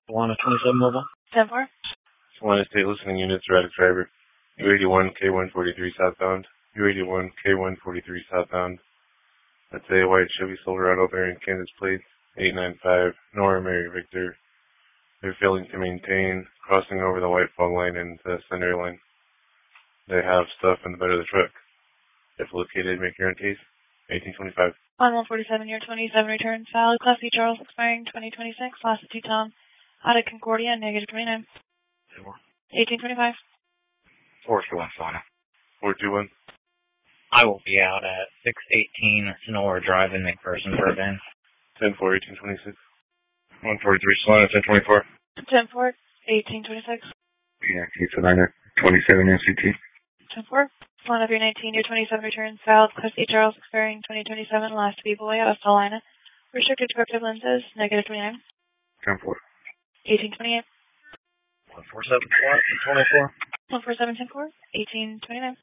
Solana 27 mobile. 10-4. Solana State listening units, erratic driver. U81 K143 southbound. U81 K143 southbound. That's a white Chevy Silverado bearing Kansas plates, 895, Nora Mary Victor. They're failing to maintain, crossing over the white fog line and the center line. They have stuff in the bed of the truck. If located, make your own case. 1825. On 147, year 27, return. Valid Class C Charles, expiring 2026. Latitude Tom. Out of Concordia, negative 29. 1825. 421 Solana. 421. I will be out at 618 Sonora Drive in McPherson for a band. 10-4, 1826. 143 Solana, 1024. 10-4. 1826. PNC Solana 27 MCT. 10-4. Solana 319, year 27, return. Valid Class C Charles, expiring 2027. Last B-boy out of Solana. Restricted corrective lenses, negative 29. 10-4. 1828. 147 Solana, 1024. 147, 10-4. 1829.